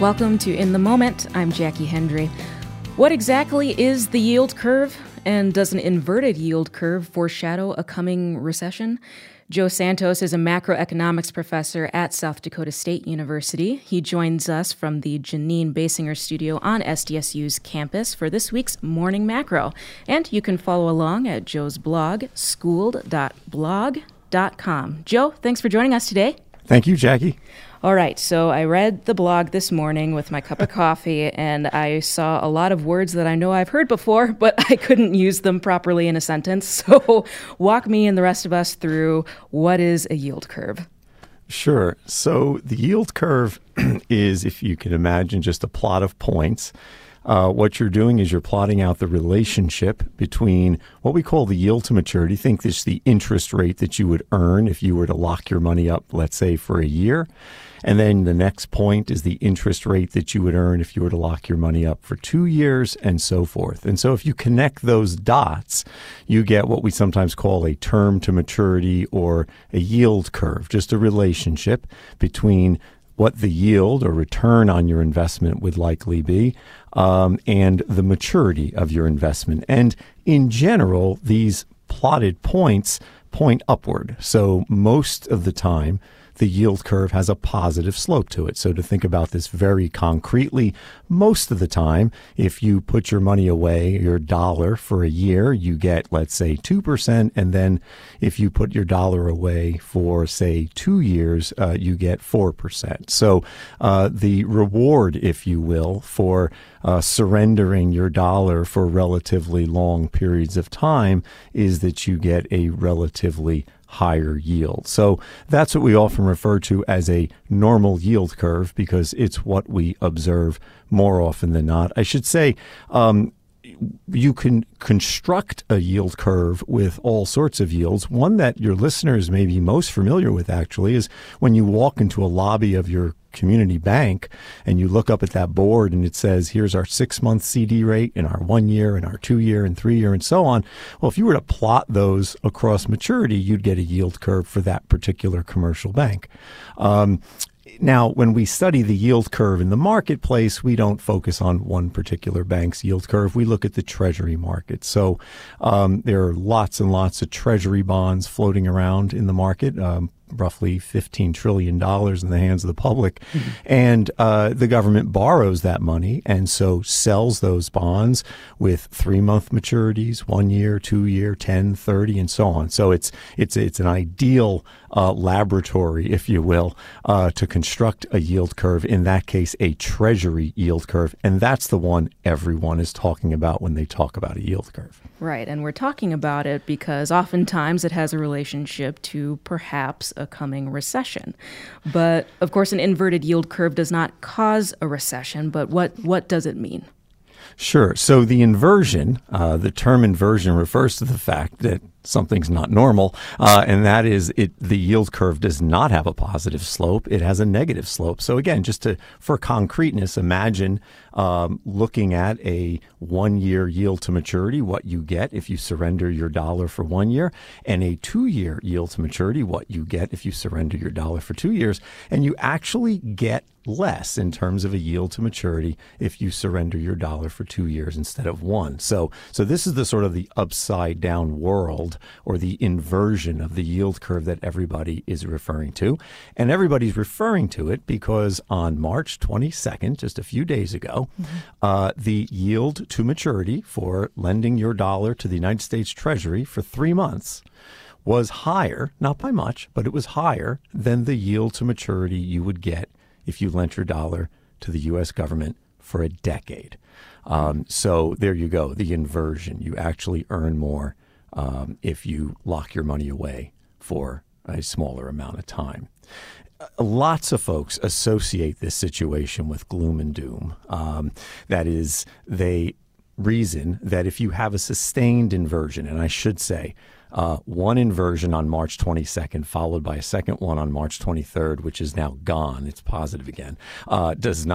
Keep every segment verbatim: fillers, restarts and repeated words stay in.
Welcome to In the Moment. I'm Jackie Hendry. What exactly is the yield curve? And does an inverted yield curve foreshadow a coming recession? Joe Santos is a macroeconomics professor at South Dakota State University. He joins us from the Janine Basinger studio on S D S U's campus for this week's Morning Macro. And you can follow along at Joe's blog, schooled dot blog dot com. Joe, thanks for joining us today. Thank you, Jackie. All right, so I read the blog this morning with my cup of coffee, and I saw a lot of words that I know I've heard before, but I couldn't use them properly in a sentence. So walk me and the rest of us through what is a yield curve. Sure. So the yield curve is, if you can imagine, just a plot of points. Uh, what you're doing is you're plotting out the relationship between what we call the yield to maturity. Think this is the interest rate that you would earn if you were to lock your money up, let's say, for a year. And then the next point is the interest rate that you would earn if you were to lock your money up for two years and so forth. And so if you connect those dots, you get what we sometimes call a term to maturity or a yield curve, just a relationship between what the yield or return on your investment would likely be, um, and the maturity of your investment. And in general, these plotted points point upward. So most of the time, the yield curve has a positive slope to it. So to think about this very concretely, most of the time, if you put your money away, your dollar for a year, you get, let's say, two percent. And then if you put your dollar away for, say, two years, uh, you get four percent. So uh, the reward, if you will, for uh, surrendering your dollar for relatively long periods of time is that you get a relatively higher yield. So that's what we often refer to as a normal yield curve because it's what we observe more often than not. I should say, um, you can construct a yield curve with all sorts of yields. One that your listeners may be most familiar with, actually, is when you walk into a lobby of your community bank and you look up at that board and it says, here's our six-month C D rate and our one-year and our two-year and three-year and so on. Well, if you were to plot those across maturity, you'd get a yield curve for that particular commercial bank. Um, Now, when we study the yield curve in the marketplace, we don't focus on one particular bank's yield curve. We look at the treasury market. So um, there are lots and lots of treasury bonds floating around in the market, um, roughly fifteen trillion dollars in the hands of the public. Mm-hmm. And uh, the government borrows that money and so sells those bonds with three-month maturities, one year, two year, ten, thirty, and so on. So it's it's it's an ideal uh, laboratory, if you will, uh, to construct a yield curve, in that case, a treasury yield curve. And that's the one everyone is talking about when they talk about a yield curve. Right. And we're talking about it because oftentimes it has a relationship to perhaps a coming recession. But of course, an inverted yield curve does not cause a recession. But what, what does it mean? Sure. So the inversion, uh, the term inversion refers to the fact that something's not normal, uh, and that is it. The yield curve does not have a positive slope; it has a negative slope. So again, just to for concreteness, imagine um, looking at a one-year yield to maturity, what you get if you surrender your dollar for one year, and a two-year yield to maturity, what you get if you surrender your dollar for two years, and you actually get less in terms of a yield to maturity if you surrender your dollar for two years instead of one. So, so this is the sort of the upside down world or the inversion of the yield curve that everybody is referring to. And everybody's referring to it because on March twenty-second, just a few days ago, mm-hmm. uh, the yield to maturity for lending your dollar to the United States Treasury for three months was higher, not by much, but it was higher than the yield to maturity you would get if you lent your dollar to the U S government for a decade. Um, so there you go, the inversion. You actually earn more um, if you lock your money away for a smaller amount of time. Uh, lots of folks associate this situation with gloom and doom. Um, that is, they reason that if you have a sustained inversion, and I should say, Uh, one inversion on March twenty-second, followed by a second one on March twenty-third, which is now gone. It's positive again. Uh, does not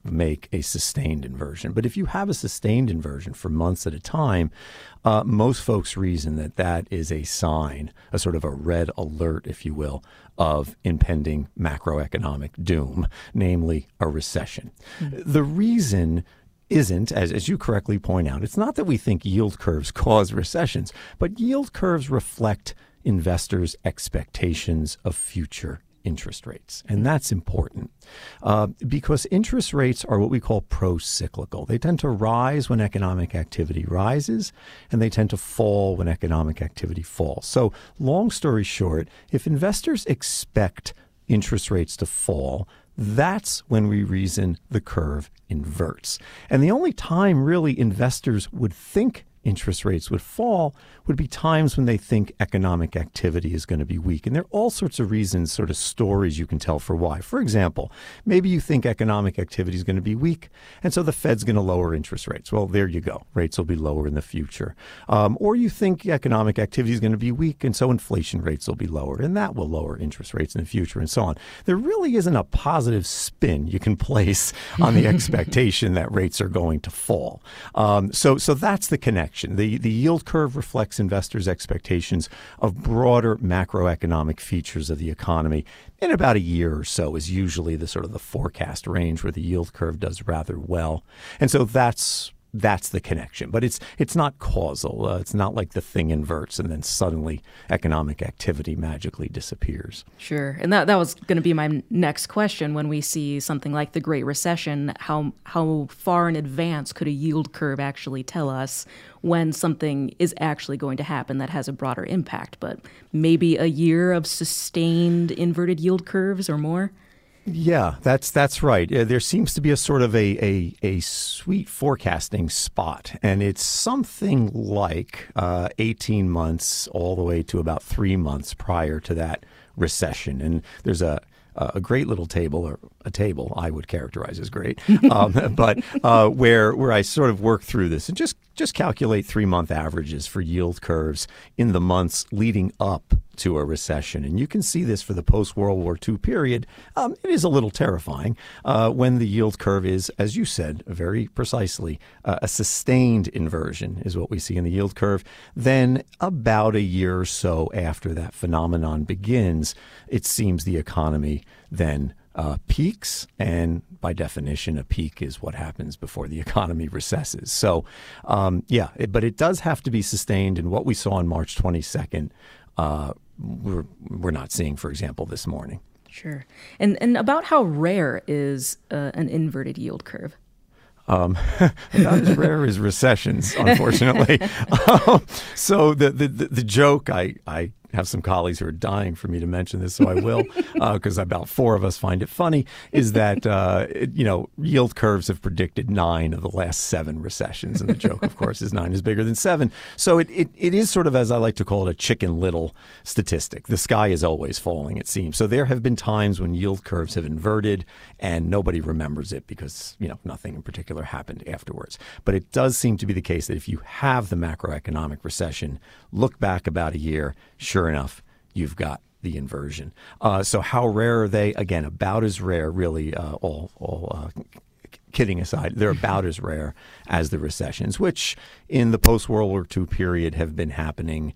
make a sustained inversion. But if you have a sustained inversion for months at a time, uh, most folks reason that that is a sign, a sort of a red alert, if you will, of impending macroeconomic doom, namely a recession. Mm-hmm. The reason isn't, as, as you correctly point out, it's not that we think yield curves cause recessions, but yield curves reflect investors' expectations of future interest rates. And that's important uh, because interest rates are what we call pro-cyclical. They tend to rise when economic activity rises, and they tend to fall when economic activity falls. So long story short, if investors expect interest rates to fall, that's when we reason the curve inverts. And the only time really investors would think interest rates would fall would be times when they think economic activity is going to be weak. And there are all sorts of reasons, sort of stories you can tell for why. For example, maybe you think economic activity is going to be weak, and so the Fed's going to lower interest rates. Well, there you go. Rates will be lower in the future. Um, or you think economic activity is going to be weak, and so inflation rates will be lower, and that will lower interest rates in the future, and so on. There really isn't a positive spin you can place on the expectation that rates are going to fall. Um, so, so that's the connection. The, the yield curve reflects investors' expectations of broader macroeconomic features of the economy. In about a year or so is usually the sort of the forecast range where the yield curve does rather well. And so that's That's the connection. But it's it's not causal. Uh, it's not like the thing inverts and then suddenly economic activity magically disappears. Sure. And that, that was going to be my next question. When we see something like the Great Recession, how how far in advance could a yield curve actually tell us when something is actually going to happen that has a broader impact? But maybe a year of sustained inverted yield curves or more? Yeah, that's that's right. Uh, there seems to be a sort of a, a, a sweet forecasting spot, and it's something like uh, eighteen months all the way to about three months prior to that recession. And there's a a great little table, or a table I would characterize as great, um, but uh, where where I sort of work through this and just just calculate three-month averages for yield curves in the months leading up to a recession. And you can see this for the post-World War Two period. Um, it is a little terrifying uh, when the yield curve is, as you said very precisely, uh, a sustained inversion is what we see in the yield curve. Then about a year or so after that phenomenon begins, it seems the economy then uh, peaks. And by definition, a peak is what happens before the economy recesses. So, um, yeah, it, but it does have to be sustained. And what we saw on March twenty-second, uh, we're, we're not seeing, for example, this morning. Sure. And and about how rare is uh, an inverted yield curve? Um, not as rare as recessions, unfortunately. um, so the, the the joke, I, I have some colleagues who are dying for me to mention this, so I will, because uh, about four of us find it funny, is that, uh, it, you know, yield curves have predicted nine of the last seven recessions. And the joke, of course, is nine is bigger than seven. So it, it, it is sort of, as I like to call it, a chicken little statistic. The sky is always falling, it seems. So there have been times when yield curves have inverted and nobody remembers it because, you know, nothing in particular happened afterwards. But it does seem to be the case that if you have the macroeconomic recession, look back about a year, sure enough, you've got the inversion. Uh, so how rare are they? Again, about as rare, really, uh, all, all uh, kidding aside, they're about as rare as the recessions, which in the post-World War Two period have been happening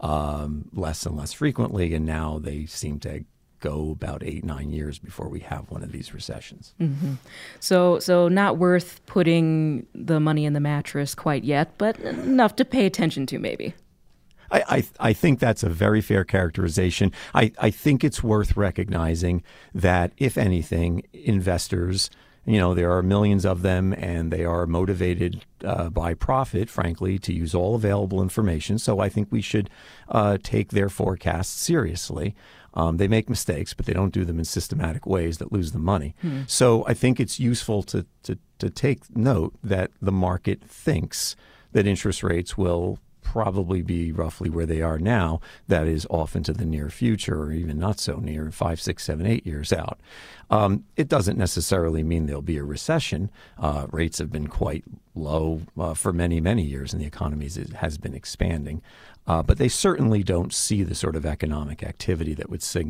um, less and less frequently, and now they seem to go about eight, nine years before we have one of these recessions. Mm-hmm. So, so not worth putting the money in the mattress quite yet, but enough to pay attention to, maybe. I, I, I think that's a very fair characterization. I, I think it's worth recognizing that, if anything, investors, you know, there are millions of them, and they are motivated uh, by profit, frankly, to use all available information. So I think we should uh, take their forecasts seriously. Um, they make mistakes, but they don't do them in systematic ways that lose them money. Hmm. So I think it's useful to, to, to take note that the market thinks that interest rates will probably be roughly where they are now, that is off into the near future, or even not so near, five, six, seven, eight years out. Um, it doesn't necessarily mean there'll be a recession. Uh, rates have been quite low uh, for many, many years, and the economy has been expanding. Uh, but they certainly don't see the sort of economic activity that would signal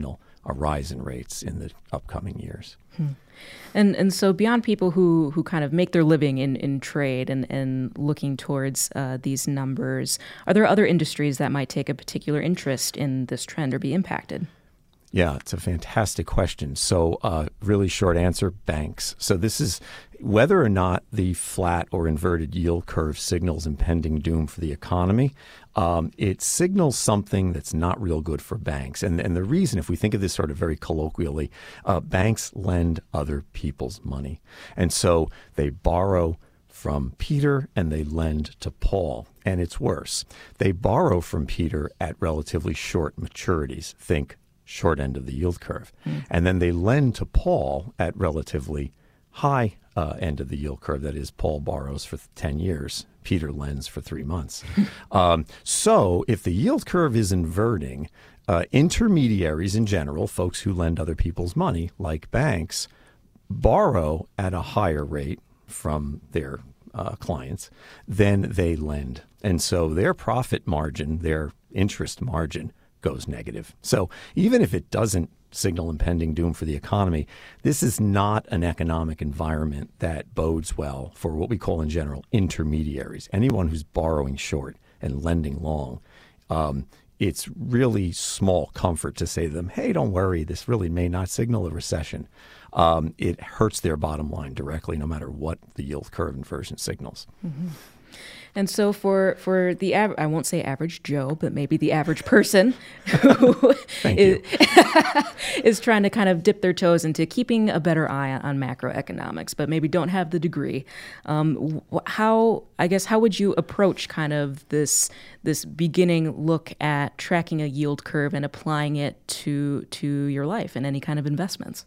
a rise in rates in the upcoming years. Hmm. And and so beyond people who, who kind of make their living in, in trade and, and looking towards uh, these numbers, are there other industries that might take a particular interest in this trend or be impacted? Yeah, it's a fantastic question. So uh, really short answer, banks. So this is whether or not the flat or inverted yield curve signals impending doom for the economy. Um, it signals something that's not real good for banks. And, and the reason, if we think of this sort of very colloquially, uh, banks lend other people's money. And so they borrow from Peter and they lend to Paul. And it's worse. They borrow from Peter at relatively short maturities. Think short end of the yield curve. Mm. And then they lend to Paul at relatively high uh, end of the yield curve. That is, Paul borrows for ten years. Peter lends for three months. um, so if the yield curve is inverting, uh, intermediaries in general, folks who lend other people's money, like banks, borrow at a higher rate from their uh, clients than they lend. And so their profit margin, their interest margin, goes negative. So even if it doesn't signal impending doom for the economy, this is not an economic environment that bodes well for what we call in general intermediaries. Anyone who's borrowing short and lending long, um, it's really small comfort to say to them, hey, don't worry, this really may not signal a recession. Um, it hurts their bottom line directly, no matter what the yield curve inversion signals. Mm-hmm. And so for, for the, av- I won't say average Joe, but maybe the average person who is, is trying to kind of dip their toes into keeping a better eye on, on macroeconomics, but maybe don't have the degree. Um, how, I guess, how would you approach kind of this, this beginning look at tracking a yield curve and applying it to, to your life and any kind of investments?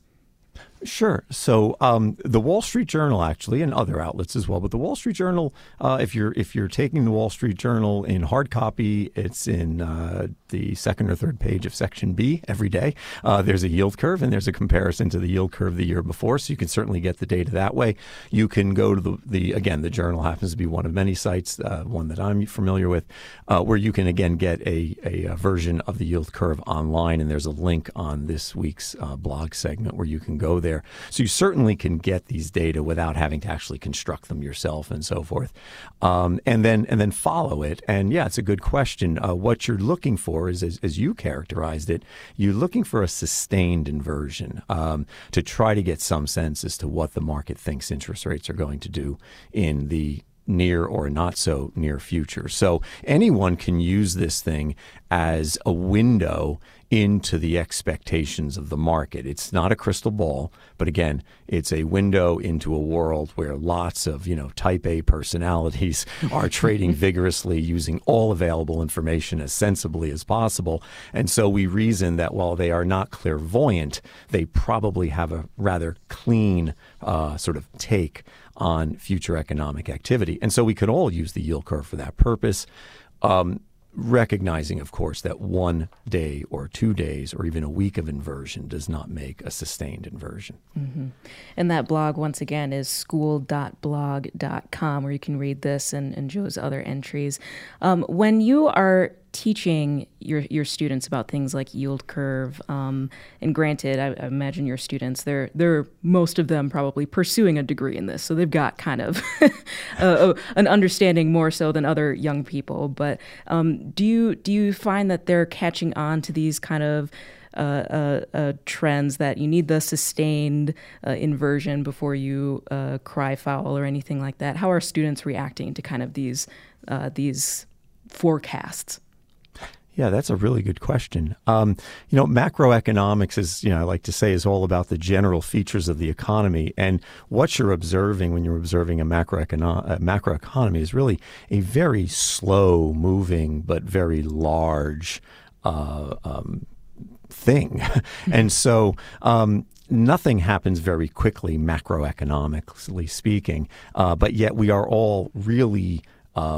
Sure. So um, the Wall Street Journal, actually, and other outlets as well, but the Wall Street Journal, uh, if you're if you're taking the Wall Street Journal in hard copy, it's in uh, the second or third page of Section B every day. Uh, there's a yield curve, and there's a comparison to the yield curve the year before, so you can certainly get the data that way. You can go to the, the again, the Journal happens to be one of many sites, uh, one that I'm familiar with, uh, where you can, again, get a, a, a version of the yield curve online, and there's a link on this week's uh, blog segment where you can go there. So you certainly can get these data without having to actually construct them yourself and so forth, um, and then and then follow it. And yeah, it's a good question. Uh, what you're looking for is, as, as you characterized it, you're looking for a sustained inversion um, to try to get some sense as to what the market thinks interest rates are going to do in the near or not so near future. So anyone can use this thing as a window into the expectations of the market. It's not a crystal ball, but again, it's a window into a world where lots of, you know, type A personalities are trading vigorously using all available information as sensibly as possible. And so we reason that while they are not clairvoyant, they probably have a rather clean uh, sort of take on future economic activity. And so we could all use the yield curve for that purpose. Um, recognizing, of course, that one day or two days or even a week of inversion does not make a sustained inversion. Mm-hmm. And that blog, once again, is school dot blog dot com, where you can read this and, and Joe's other entries. Um, when you are teaching your your students about things like yield curve, um, and granted, I, I imagine your students, they're they're most of them probably pursuing a degree in this, so they've got kind of a, a, an understanding more so than other young people. But um, do you do you find that they're catching on to these kind of uh, uh, uh, trends, that you need the sustained uh, inversion before you uh, cry foul or anything like that? How are students reacting to kind of these uh, these forecasts? Yeah, that's a really good question. Um, you know, macroeconomics is, you know, I like to say, is all about the general features of the economy. And what you're observing when you're observing a macroecono- a macroeconomy is really a very slow moving but very large uh, um, thing. And so um, nothing happens very quickly, macroeconomically speaking, uh, but yet we are all really um,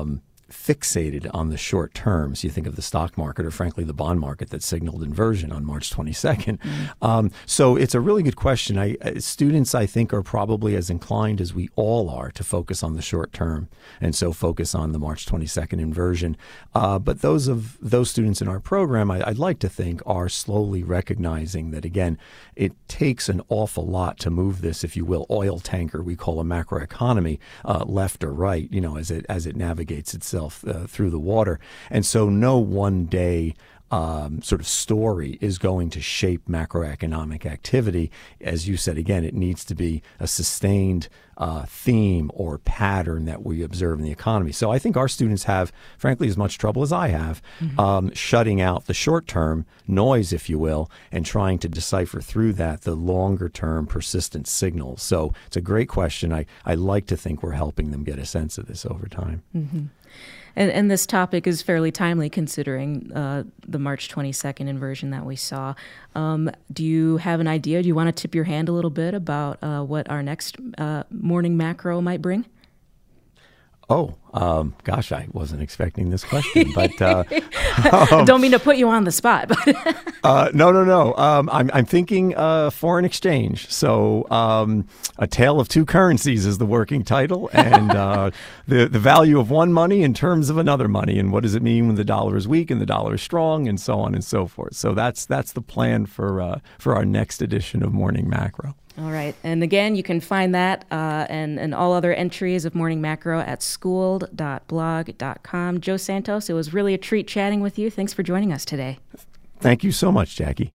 fixated on the short terms. You think of the stock market or, frankly, the bond market that signaled inversion on March twenty-second. Mm-hmm. Um, so it's a really good question. I, students, I think, are probably as inclined as we all are to focus on the short term, and so focus on the March twenty-second inversion. Uh, but those of those students in our program, I, I'd like to think, are slowly recognizing that, again, it takes an awful lot to move this, if you will, oil tanker we call a macroeconomy, uh, left or right, you know, as it as it navigates itself uh, through the water. And so no one day Um, sort of story is going to shape macroeconomic activity. As you said, again, it needs to be a sustained uh, theme or pattern that we observe in the economy. So I think our students have, frankly, as much trouble as I have, mm-hmm. um, shutting out the short-term noise, if you will, and trying to decipher through that the longer-term persistent signals. So it's a great question. I, I like to think we're helping them get a sense of this over time. Mm-hmm. And, and this topic is fairly timely considering uh, the March twenty-second inversion that we saw. Um, do you have an idea? Do you want to tip your hand a little bit about uh, what our next uh, morning macro might bring? Oh, um, gosh, I wasn't expecting this question, but uh, um, don't mean to put you on the spot. But uh, no, no, no. Um, I'm, I'm thinking uh, foreign exchange. So, um, A Tale of Two Currencies is the working title, and uh, the the value of one money in terms of another money, and what does it mean when the dollar is weak and the dollar is strong, and so on and so forth. So that's that's the plan for uh, for our next edition of Morning Macro. All right. And again, you can find that uh, and, and all other entries of Morning Macro at schooled dot blog dot com. Joe Santos, it was really a treat chatting with you. Thanks for joining us today. Thank you so much, Jackie.